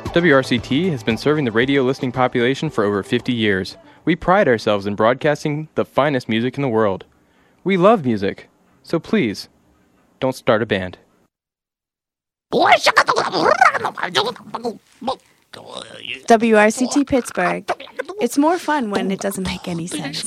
WRCT has been serving the radio listening population for over 50 years. We pride ourselves in broadcasting the finest music in the world. We love music, so please, don't start a band. WRCT Pittsburgh. It's more fun when it doesn't make any sense.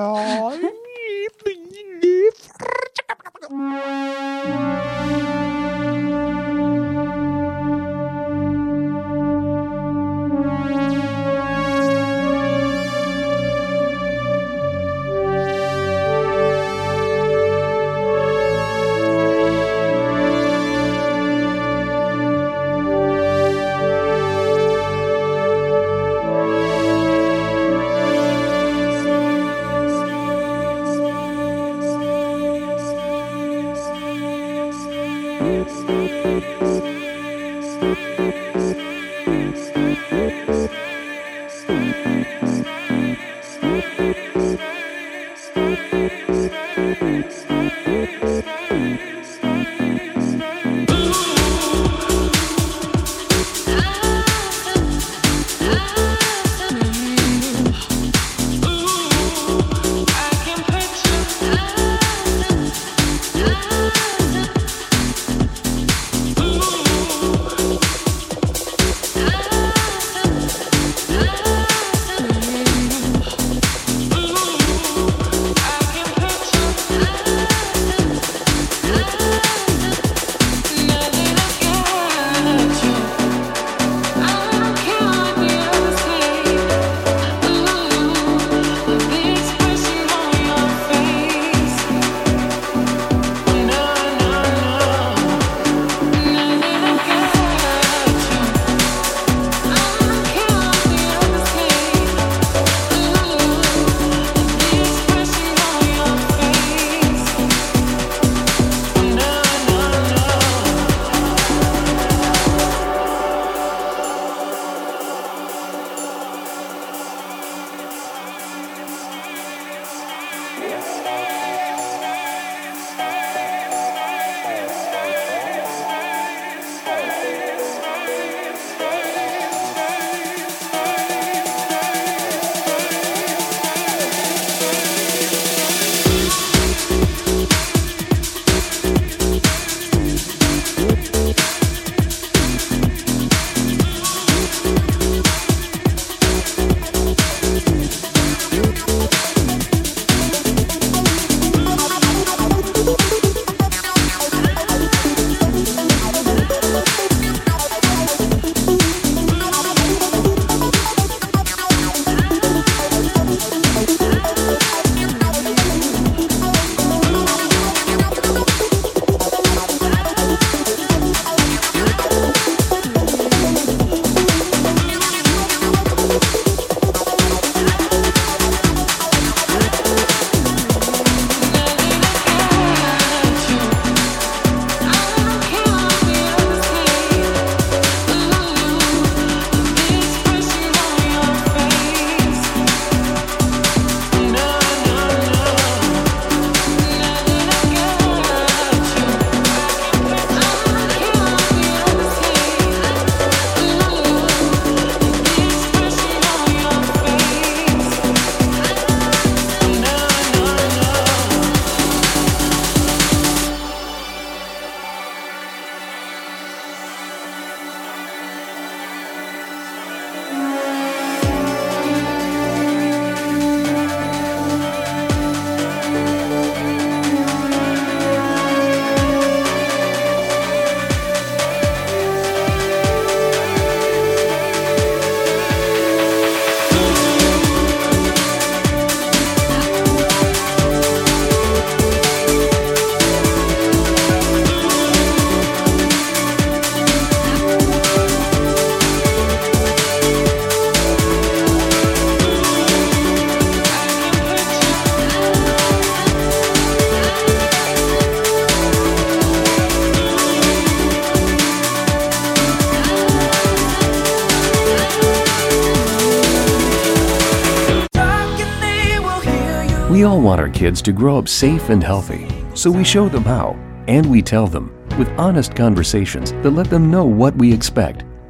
We all want our kids to grow up safe and healthy, so we show them how, and we tell them with honest conversations that let them know what we expect.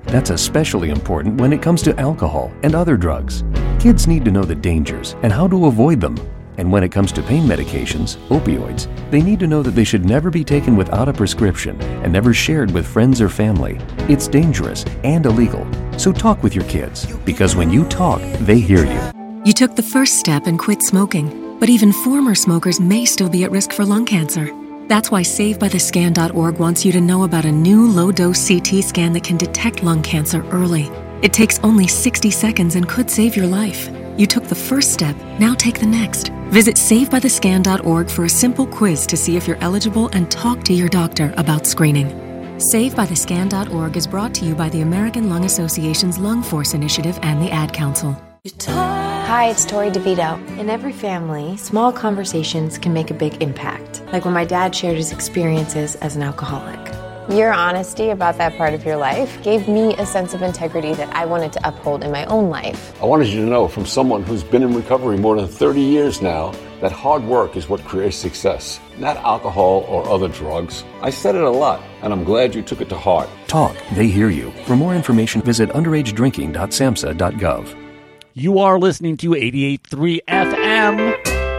That's especially important when it comes to alcohol and other drugs. Kids need to know the dangers and how to avoid them. And when it comes to pain medications, opioids, they need to know that they should never be taken without a prescription and never shared with friends or family. It's dangerous and illegal. So talk with your kids, because when you talk, they hear you. You took the first step and quit smoking, but even former smokers may still be at risk for lung cancer. That's why SaveByTheScan.org wants you to know about a new low-dose CT scan that can detect lung cancer early. It takes only 60 seconds and could save your life. You took the first step, now take the next. Visit SaveByTheScan.org for a simple quiz to see if you're eligible and talk to your doctor about screening. SaveByTheScan.org is brought to you by the American Lung Association's Lung Force Initiative and the Ad Council. Hi, it's Tori DeVito. In every family, small conversations can make a big impact, like when my dad shared his experiences as an alcoholic. Your honesty about that part of your life gave me a sense of integrity that I wanted to uphold in my own life. I wanted you to know, from someone who's been in recovery more than 30 years now, that hard work is what creates success, not alcohol or other drugs. I said it a lot, and I'm glad you took it to heart. Talk, they hear you. For more information, visit underagedrinking.samhsa.gov. You are listening to 88.3 FM,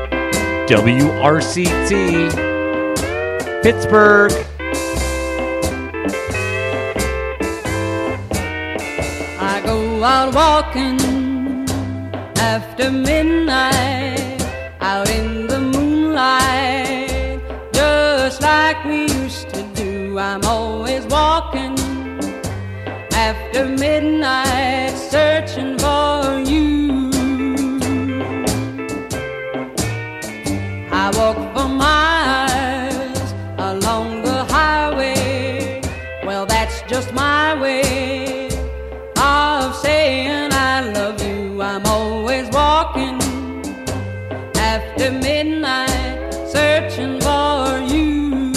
WRCT, Pittsburgh. I go out walking after midnight, out in the moonlight, just like we used to do. I'm always walking after midnight, searching for you. I walk for miles along the highway. Well, that's just my way of saying I love you. I'm always walking after midnight, searching for you.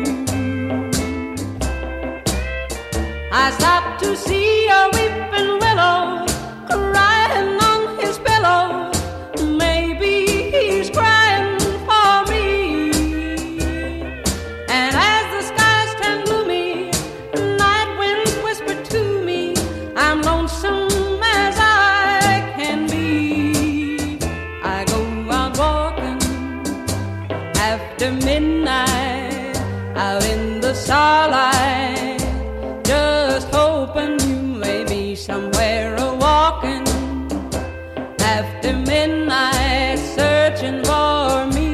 I stopped to see a weeping willow crying on his pillow. Maybe he's crying for me. And as the skies turn gloomy, night winds whisper to me, I'm lonesome as I can be. I go out walking after midnight, out in the starlight, just hoping you may be somewhere a-walking after midnight, searching for me.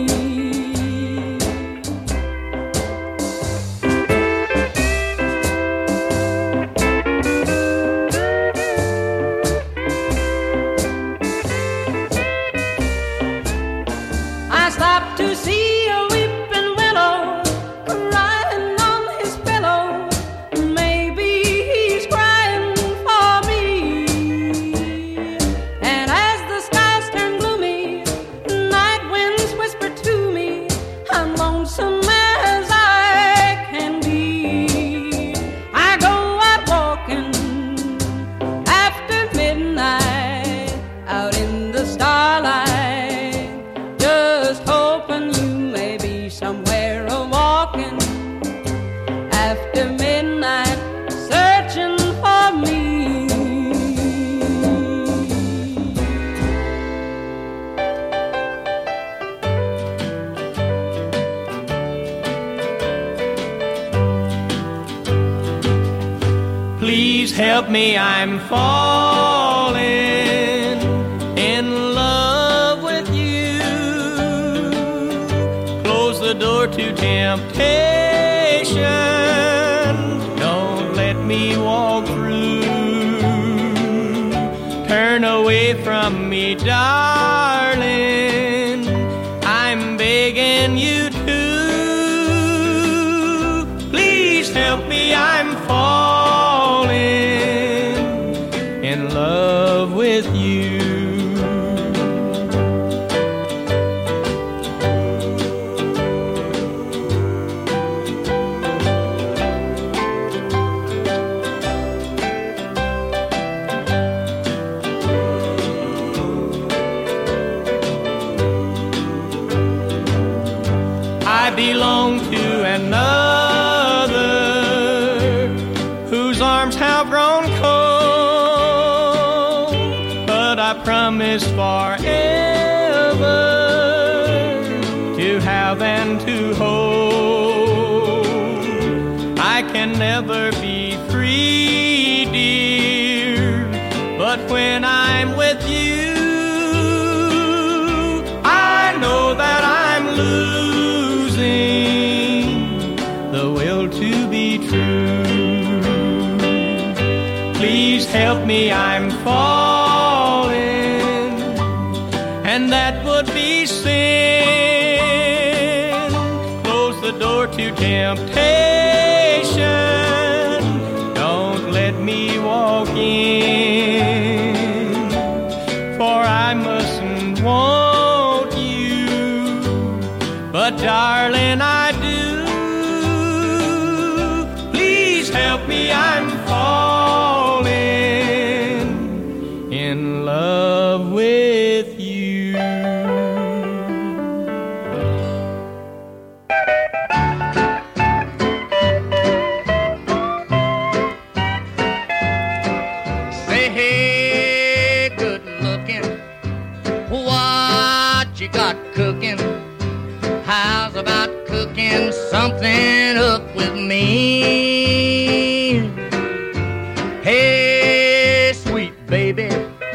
I stopped to see a weeping willow crying on his pillow. Maybe he's crying for me. And as the skies turn gloomy, night winds whisper to me, I'm lonesome as I can be. I go out walking after midnight, out in the starlight, just hoping you may be somewhere a-walking after midnight, searching for me. Please help me, I'm falling in love with you. Close the door to temptation. Don't let me walk through. Turn away from me, darling. I'm begging you to. Please help me, I'm falling in love with you. I belong to another whose arms have grown have and to hold. I can never be free, dear, but when I'm with you, I know that I'm losing the will to be true. Please help me, I'm falling, and that would be sin. Close the door to temptation, don't let me walk in, for I mustn't want you, but darling, I do. Please help me, I'm falling in love with you. Say, hey, good looking, what you got cooking? How's about cooking something up with me? Hey, sweet baby,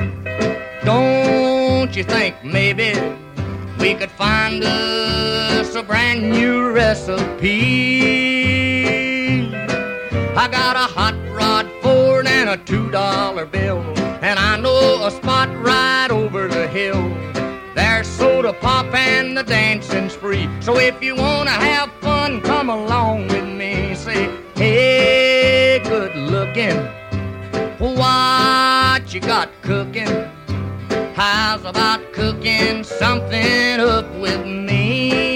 don't you think maybe we could find us a brand new recipe? I got a hot rod Ford and a $2 bill, and I know a spot right over the hill. There's soda pop and the dancing's free. So if you wanna have fun, come along with me. Say, hey, good looking, what you got cooking? How's about cooking something up with me?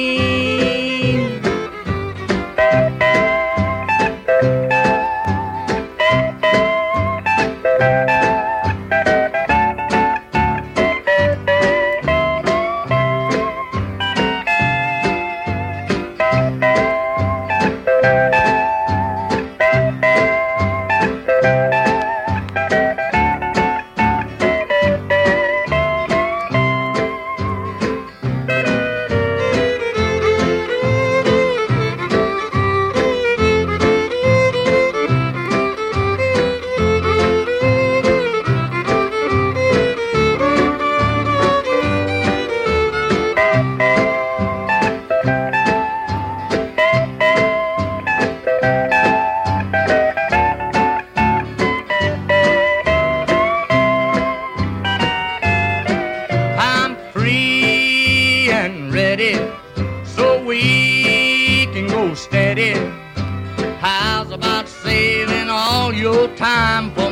Time for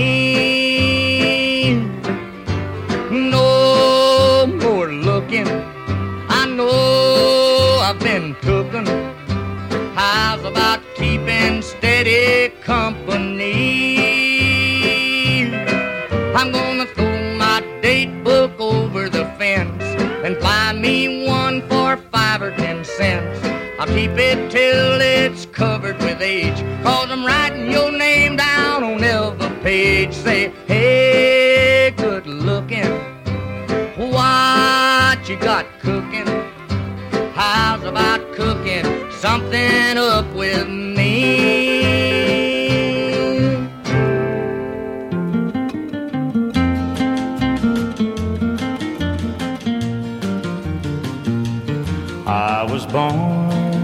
me. No more looking, I know I've been tooken. How's about keeping steady company? I'm gonna throw my date book over the fence and buy me one for 5 or 10 cents. I'll keep it till it's covered with age, 'cause I'm writing your name down on every page. Say, hey, good looking, what you got cooking? How's about cooking something up with me? I was born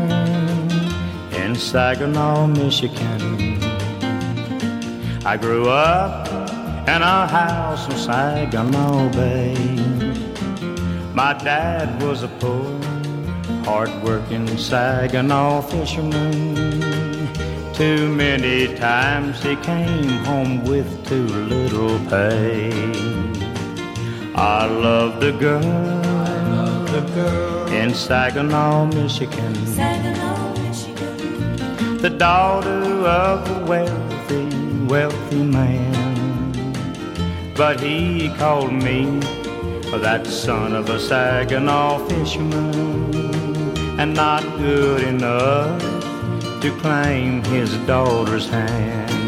in Saginaw, Michigan. I grew up in a house in Saginaw Bay. My dad was a poor, hard-working Saginaw fisherman. Too many times he came home with too little pay. I loved a girl in Saginaw, Michigan. The daughter of a wealthy man. But he called me that son of a Saginaw fisherman, and not good enough to claim his daughter's hand.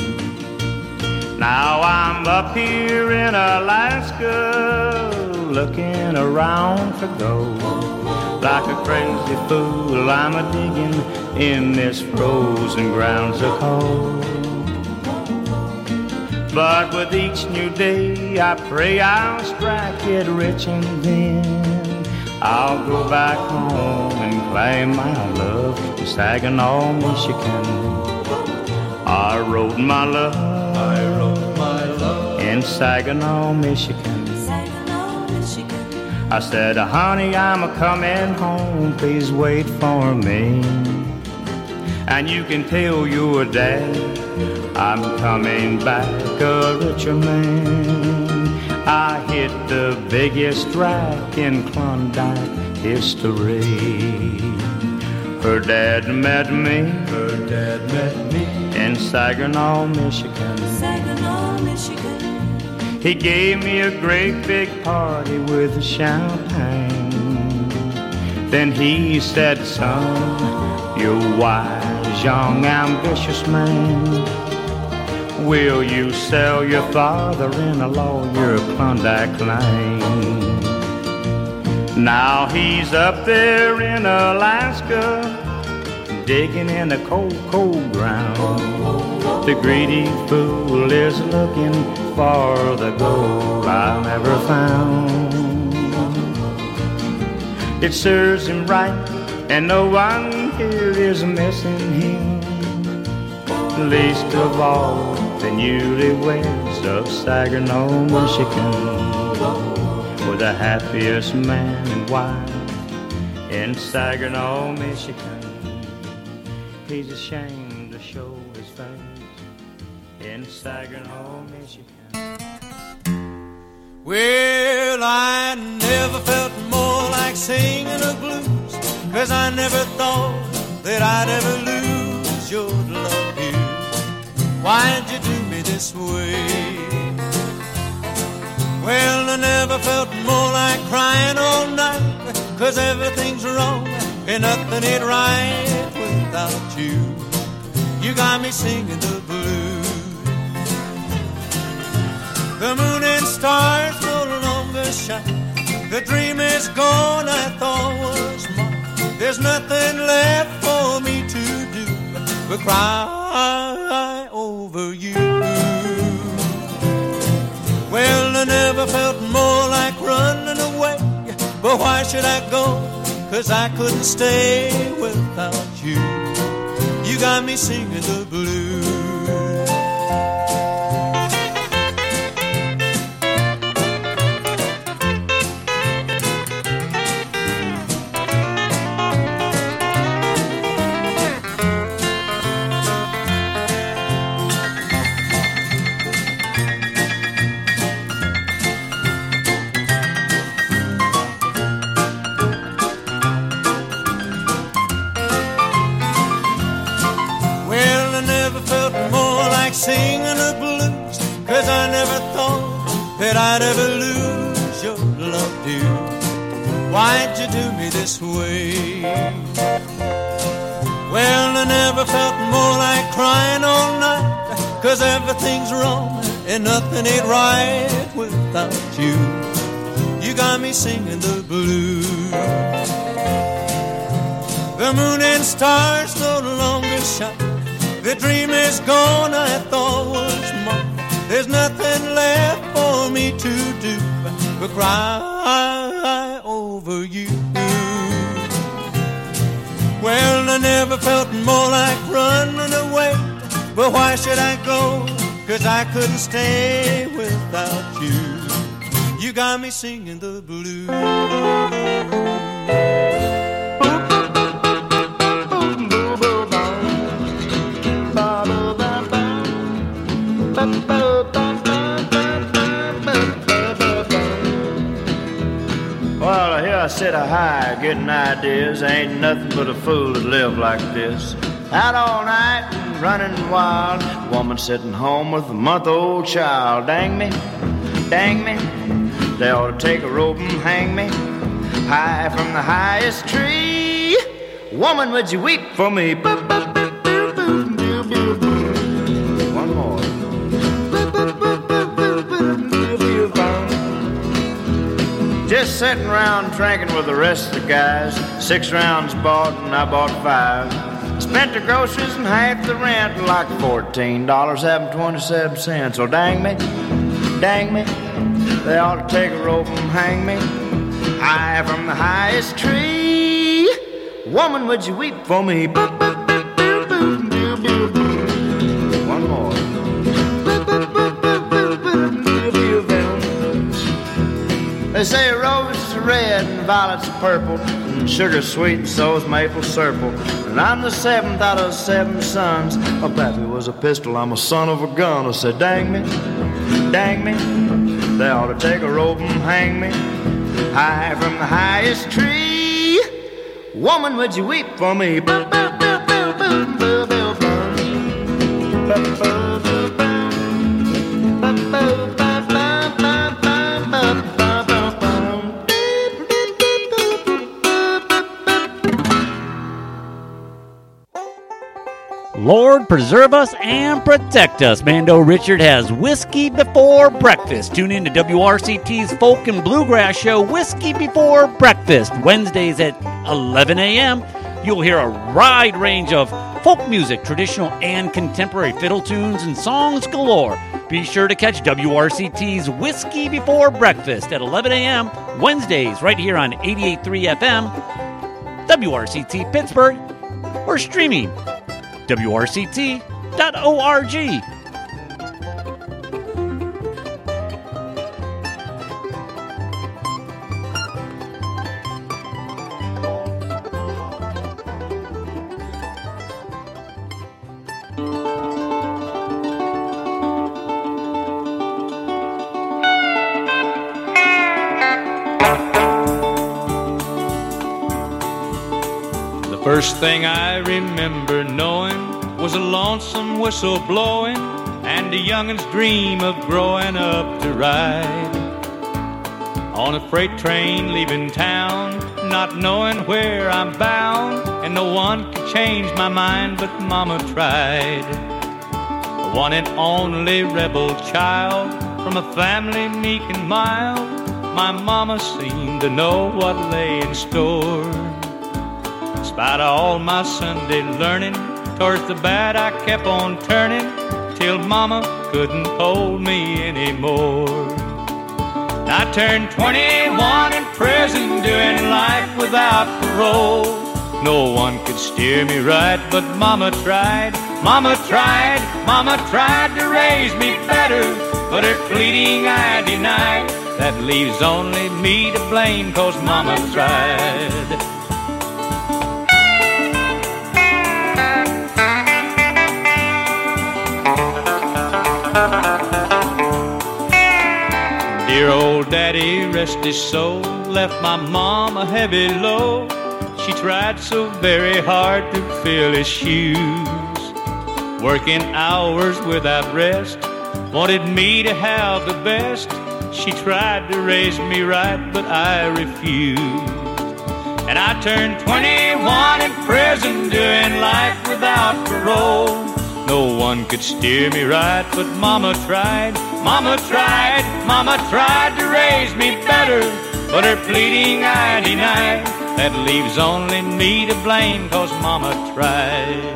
Now I'm up here in Alaska, looking around for gold. Like a crazy fool, I'm a digging in this frozen ground so cold. But with each new day, I pray I'll strike it rich, and then I'll go back home and claim my love in Saginaw, Michigan. I wrote my love in Saginaw, Michigan. I said, honey, I'm a-coming home, please wait for me. And you can tell your dad I'm coming back a richer man. I hit the biggest rack in Klondike history. Her dad met me in Saginaw, Michigan. He gave me a great big party with champagne. Then he said, son, you're a wise, young, ambitious man. Will you sell your father-in-law your Klondike claim? Now he's up there in Alaska, digging in the cold, cold ground. The greedy fool is looking for the gold I never found. It serves him right, and no one here is missing him, least of all the newlyweds of Saginaw, Michigan. We're the happiest man and wife in Saginaw, Michigan. He's ashamed to show his face in Saginaw, Michigan. Well, I never felt more like singing the blues, 'cause I never thought that I'd ever lose your love here. Why'd you do me this way? Well, I never felt more like crying all night, 'cause everything's wrong and nothing ain't right without you. You got me singing the blues. The moon and stars no longer shine. The dream is gone I thought was mine. There's nothing left for me to do but cry over you. Well, I never felt more like running away, but why should I go? 'Cause I couldn't stay without you. You got me singing the blues. Singing the blues, 'cause I never thought that I'd ever lose your love, dear. Why'd you do me this way? Well, I never felt more like crying all night, 'cause everything's wrong and nothing ain't right without you. You got me singing the blues. The moon and stars no longer shine. The dream is gone I thought was mine. There's nothing left for me to do but cry over you. Well, I never felt more like running away, but why should I go? 'Cause I couldn't stay without you. You got me singing the blues. Well, here I sit a high, getting ideas. Ain't nothing but a fool to live like this. Out all night and running wild. Woman sitting home with a month-old child. Dang me, dang me. They ought to take a rope and hang me high from the highest tree. Woman, would you weep for me? One more. just sitting around drinking with the rest of the guys. 6 rounds bought and I bought 5. Spent the groceries and half the rent, like $14 having 27 cents. So dang me, they ought to take a rope and hang me high from the highest tree. Woman, would you weep for me? One more. They say roses are red and violets are purple, and sugar's sweet and so's maple syrup. And I'm the 7th out of 7 sons. My pappy was a pistol, I'm a son of a gun. I said, dang me, they ought to take a rope and hang me high from the highest tree. Woman, would you weep for me? Lord preserve us and protect us. Mando Richard has Whiskey Before Breakfast. Tune in to WRCT's Folk and Bluegrass show, Whiskey Before Breakfast, Wednesdays at 11 a.m. You'll hear a wide range of folk music, traditional and contemporary fiddle tunes, and songs galore. Be sure to catch WRCT's Whiskey Before Breakfast at 11 a.m. Wednesdays right here on 88.3 FM, WRCT Pittsburgh, or streaming WRCT.org. The first thing I remember knowing was a lonesome whistle blowing and a youngin's dream of growing up to ride on a freight train leaving town, not knowing where I'm bound, and no one could change my mind but Mama tried. The one and only rebel child from a family meek and mild, my Mama seemed to know what lay in store. In spite of all my Sunday learning, towards the bad I kept on turning, till Mama couldn't hold me anymore. I turned 21 in prison, doing life without parole. No one could steer me right, but Mama tried, Mama tried, Mama tried to raise me better, but her pleading I denied. That leaves only me to blame, 'cause Mama tried. Dear old daddy, rest his soul, left my mom a heavy load. She tried so very hard to fill his shoes, working hours without rest, wanted me to have the best. She tried to raise me right, but I refused. And I turned 21 in prison, doing life without parole. No one could steer me right, but Mama tried, Mama tried, Mama tried to raise me better, but her pleading I denied. That leaves only me to blame, 'cause Mama tried.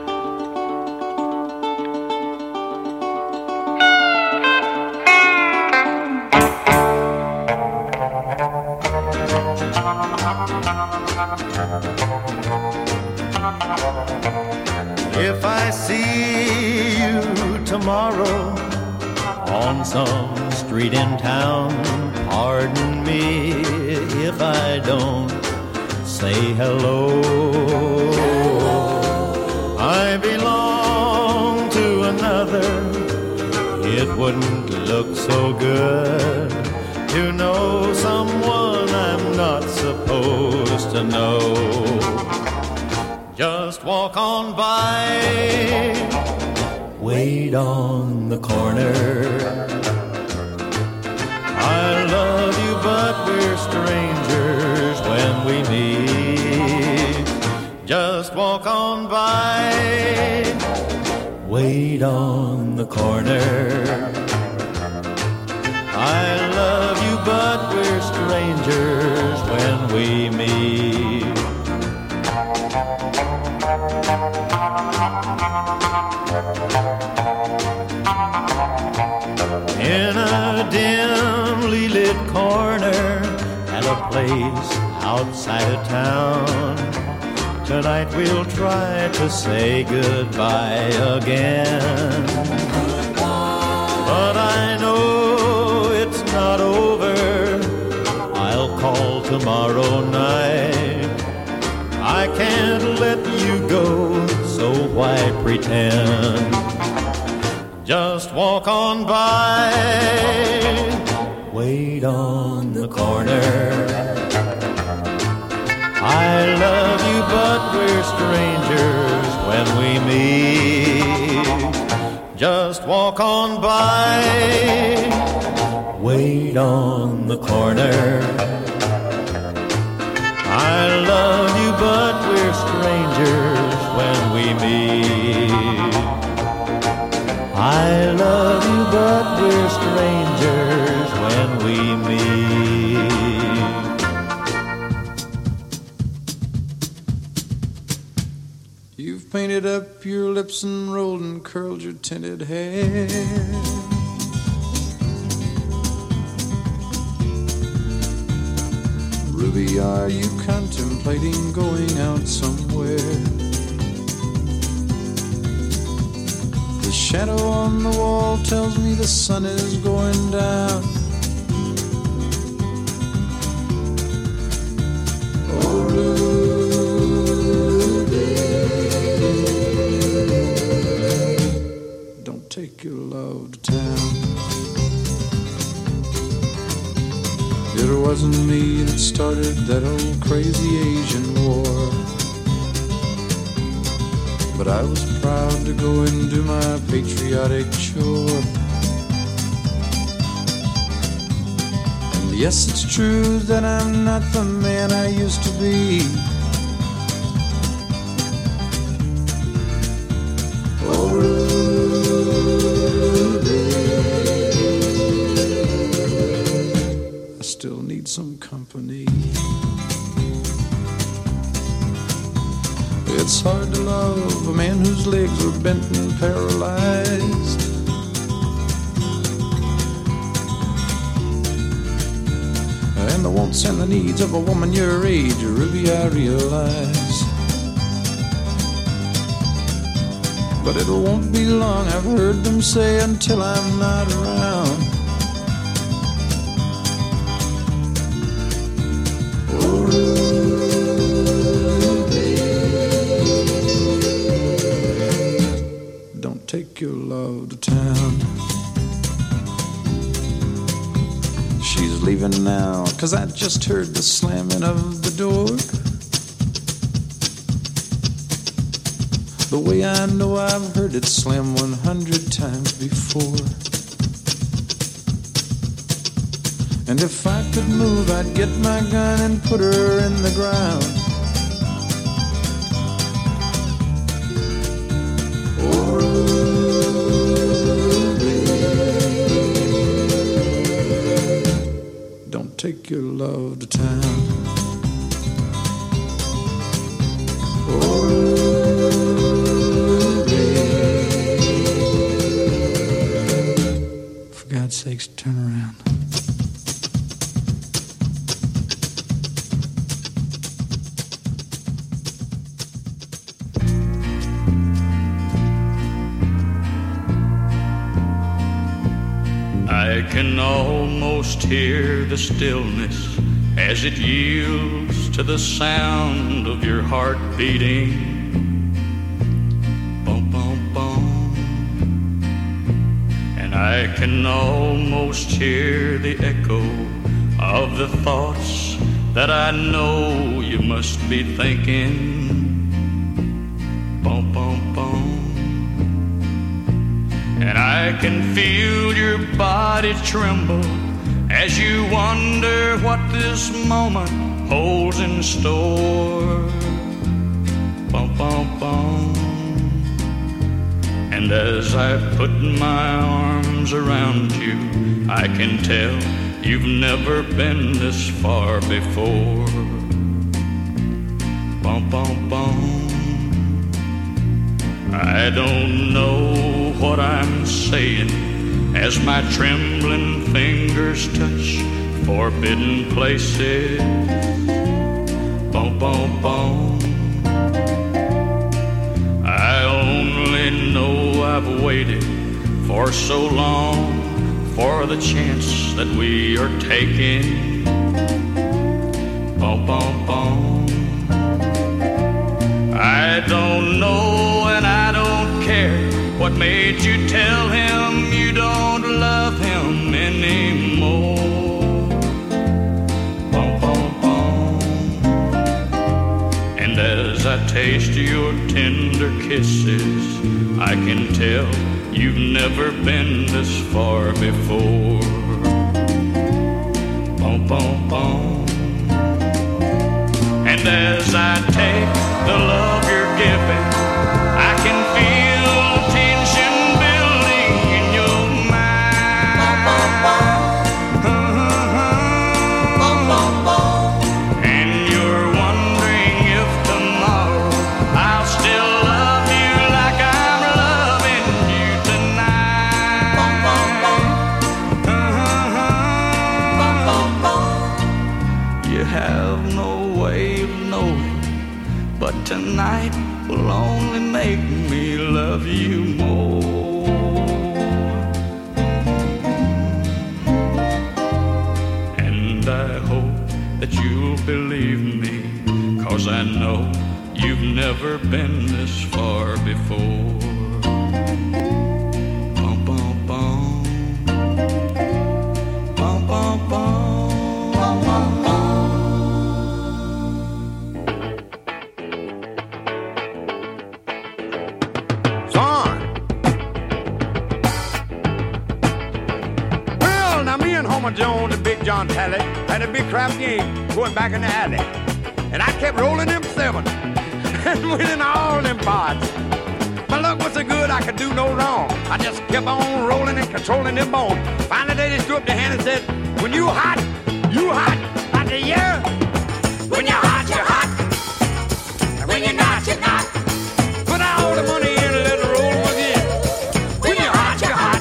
If I see you tomorrow on some street in town, pardon me if I don't say hello. I belong to another. It wouldn't look so good to know someone I'm not supposed to know. Just walk on by, wait on the corner. I love you, but we're strangers when we meet. Just walk on by, wait on the corner. I love you, but we're strangers strangers when we meet. In a dimly lit corner at a place outside of town, tonight we'll try to say goodbye again. But I know it's not over. I'll call tomorrow night. I can't let you go, so why pretend? Just walk on by, wait on the corner. I love you, but we're strangers when we meet. Just walk on by, wait on the corner. I love you, but we're strangers when we meet. I love you, but we're strangers when we meet. You've painted up your lips and rolled and curled your tinted hair. Ruby, are you contemplating going out somewhere? The shadow on the wall tells me the sun is going down. Oh, Ruby, don't take your love to town. It wasn't me that started that old crazy Asian war, but I was proud to go and do my patriotic chore. And yes, it's true that I'm not the man I used to be. Oh, Ruby, I still need some company. It's hard to love a man whose legs are bent and paralyzed. And the wants and the needs of a woman your age, Ruby, I realize. But it won't be long, I've heard them say, until I'm not around. Oh, take your love to town. She's leaving now, 'cause I just heard the slamming of the door. The way I know I've heard it slam 100 times before. And if I could move, I'd get my gun and put her in the ground. Take your love to town. Oh, Ruby, for God's sakes, turn around. I can almost hear the stillness as it yields to the sound of your heart beating. Bum, bum, bum. And I can almost hear the echo of the thoughts that I know you must be thinking. Bum, bum, bum. And I can feel your body tremble as you wonder what this moment holds in store. Bum, bum, bum. And as I put my arms around you, I can tell you've never been this far before. Bum, bum, bum. I don't know what I'm saying as my trembling fingers touch forbidden places. Bum, bum, bum. I only know I've waited for so long for the chance that we are taking. Bum, bum, bum. I don't know and I don't care what made you tell him you don't love him anymore. Bum, bum, bum. And as I taste your tender kisses, I can tell you've never been this far before. Bum, bum, bum. And as I take the love you're giving, I can feel tension building in your mind. Bum, bum, bum. Bum, bum, bum. And you're wondering if tomorrow I'll still love you like I'm loving you tonight. Bum, bum, bum. Bum, bum, bum. You have no way of knowing, but tonight will only make me love you more. And I hope that you'll believe me, 'cause I know you've never been this far before. Bum, bum, bum. Bum, bum, bum. Bum, bum, bum. Jones and Big John Talley had a big crap game going back in the alley. And I kept rolling them seven and winning all them pots. My luck was so good I could do no wrong. I just kept on rolling and controlling them bones. Finally they just threw up their hand and said, when you hot, you hot. I said, yeah. When you're hot, you're hot. And when you're not, you're not. Put all the money in and let it roll again. When you're hot, you're hot.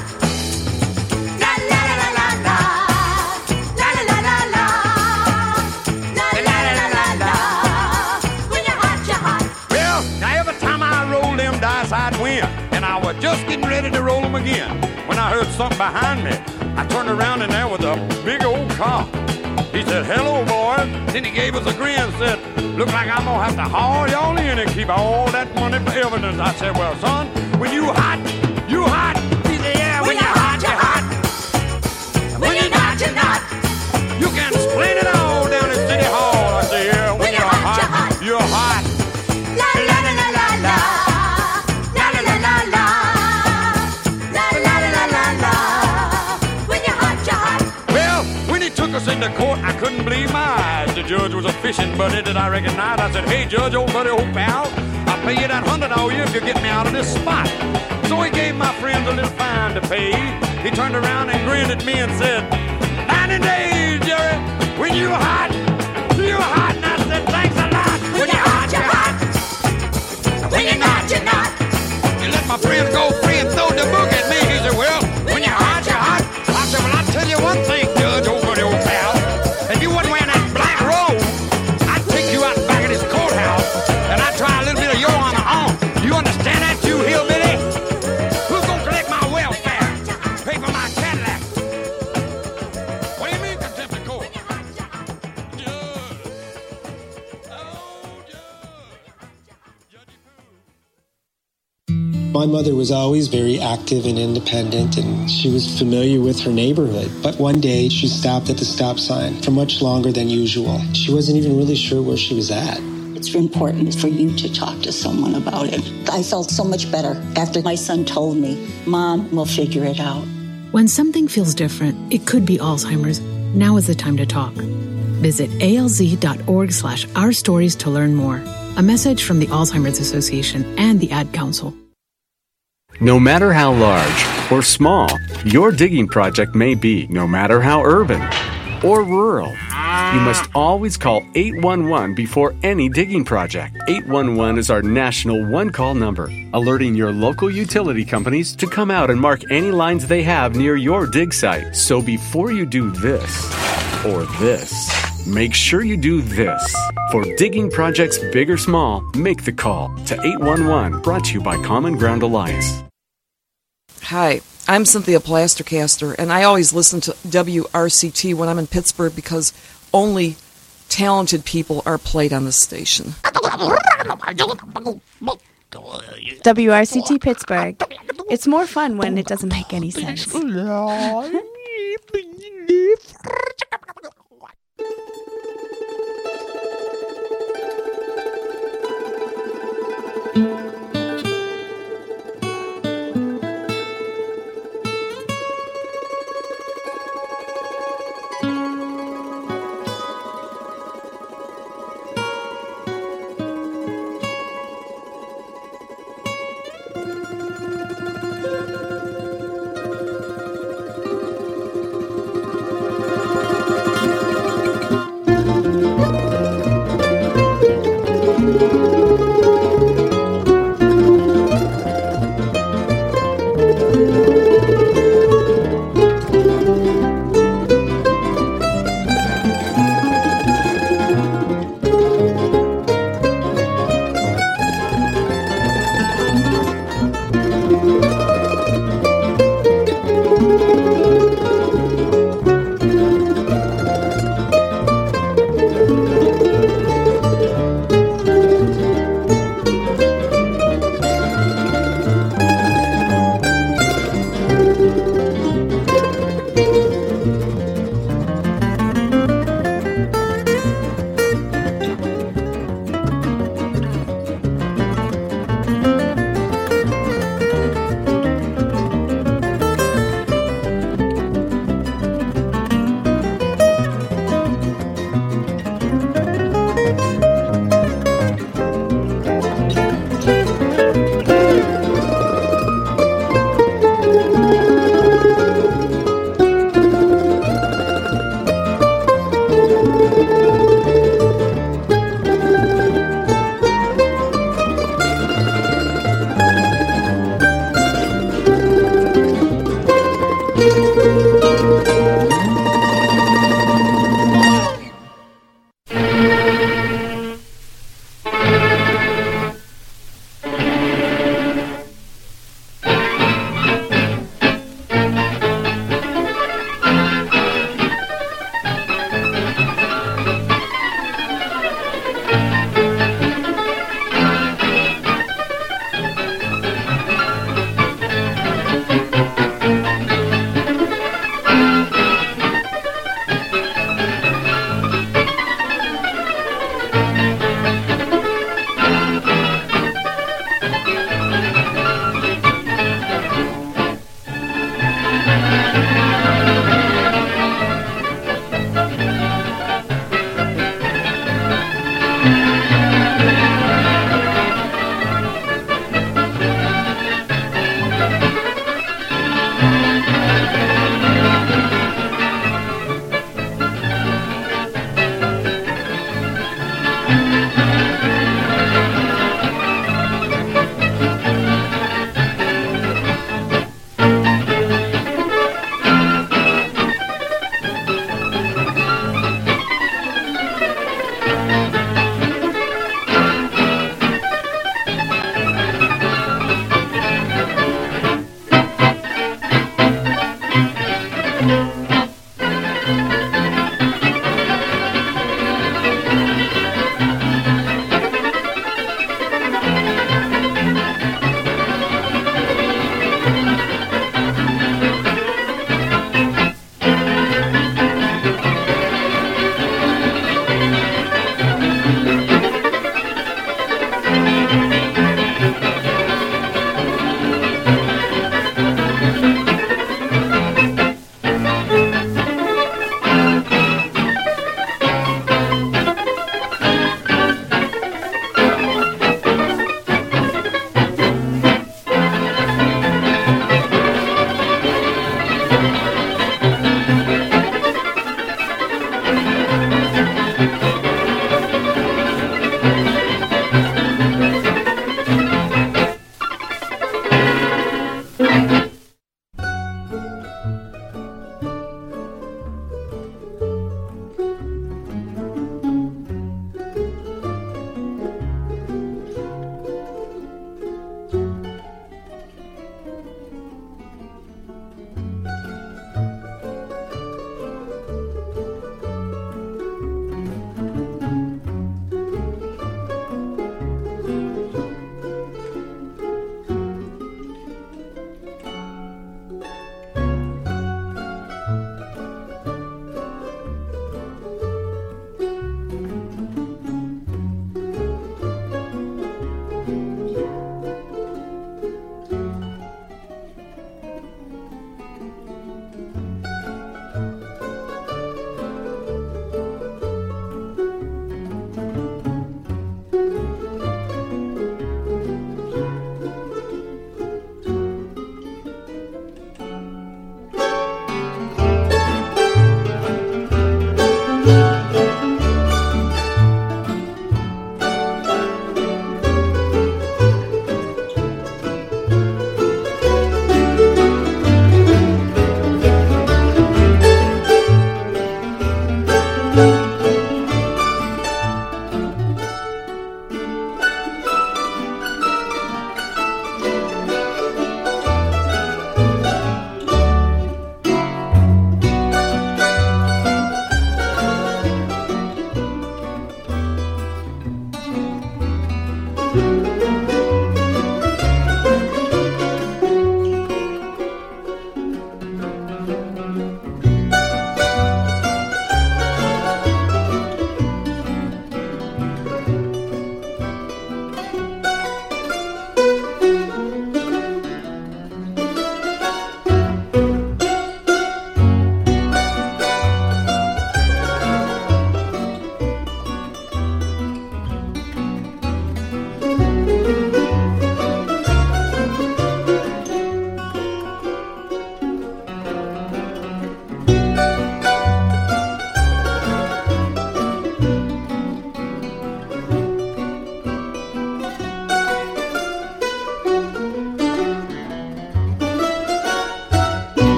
I'd win, and I was just getting ready to roll them again when I heard something behind me. I turned around and there was a big old car. He said, hello, boys. Then he gave us a grin and said, look like I'm gonna have to haul y'all in and keep all that money for evidence. I said, well, son, when you hot, you hot. He said, yeah, when you're hot, you're hot. When you're not, you're not. You can explain it all down at City Hall. I said, yeah, when you're hot, you're hot. La, la, la, la, la, la. Us in the court, I couldn't believe my eyes. The judge was a fishing buddy that I recognized. I said, hey, judge, old buddy, old pal, I'll pay you that $100 a year if you get me out of this spot. So he gave my friends a little fine to pay. He turned around and grinned at me and said, 90 days, Jerry, when you hot, you hot. And I said, thanks a lot. When you're hot, you're hot. When you're not, you're not. You let my friends go free and throw the book at me. He said, well, when you're hot, you're hot. I said, well, I'll tell you one thing, judge, old buddy, old pal. If you wasn't wearing that black robe, I'd take you out back of this courthouse and I'd try a little bit of your honor on. You understand that, you hillbilly? Who's gonna collect my welfare? Pay for my Cadillac? What do you mean, contempt of court? My mother was always very active and independent, and she was familiar with her neighborhood. But one day, she stopped at the stop sign for much longer than usual. She wasn't even really sure where she was at. It's important for you to talk to someone about it. I felt so much better after my son told me, Mom, we'll figure it out. When something feels different, it could be Alzheimer's. Now is the time to talk. Visit alz.org/ourstories to learn more. A message from the Alzheimer's Association and the Ad Council. No matter how large or small your digging project may be, no matter how urban or rural. You must always call 811 before any digging project. 811 is our national one-call number, alerting your local utility companies to come out and mark any lines they have near your dig site. So before you do this or this, make sure you do this. For digging projects big or small, make the call to 811, brought to you by Common Ground Alliance. Hi, I'm Cynthia Plastercaster, and I always listen to WRCT when I'm in Pittsburgh because only talented people are played on this station. WRCT Pittsburgh. It's more fun when it doesn't make any sense.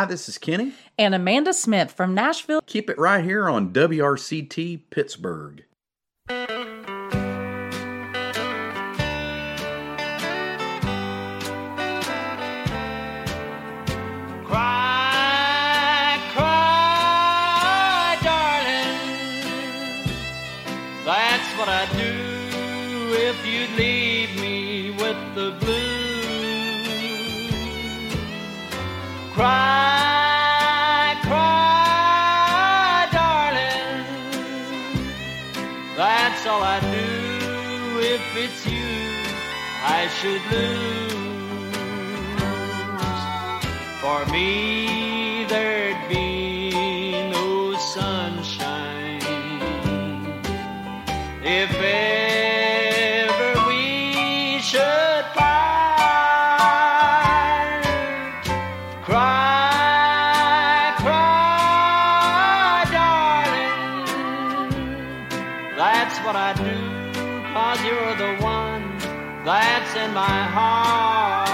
Hi, this is Kenny. And Amanda Smith from Nashville. Keep it right here on WRCT Pittsburgh. Cry, cry, darling. That's what I'd do if you'd leave me with the blues. Cry, cry, darling. That's all I do if it's you I should lose. For me, there'd be no sunshine if ever we should part. Cry, cry, darling. That's what I do, 'cause you're the one that's in my heart.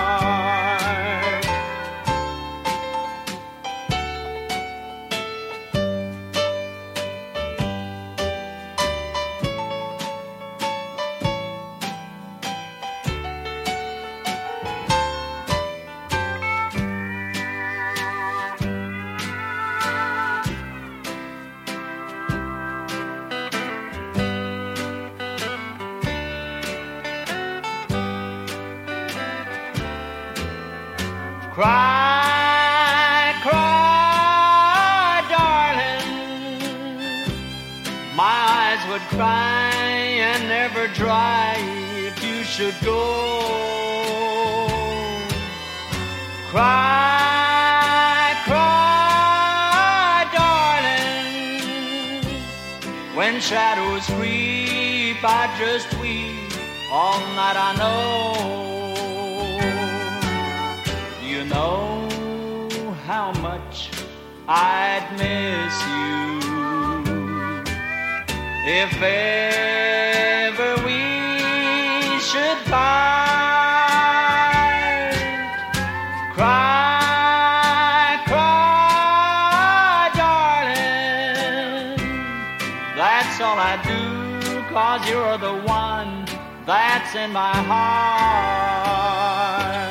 Cry, cry, darling. My eyes would cry and never dry if you should go. Cry, cry, darling. When shadows creep, I just weep all night, I know. You know how much I'd miss you if ever we should part. Cry, cry, darling. That's all I do, 'cause you're the one that's in my heart.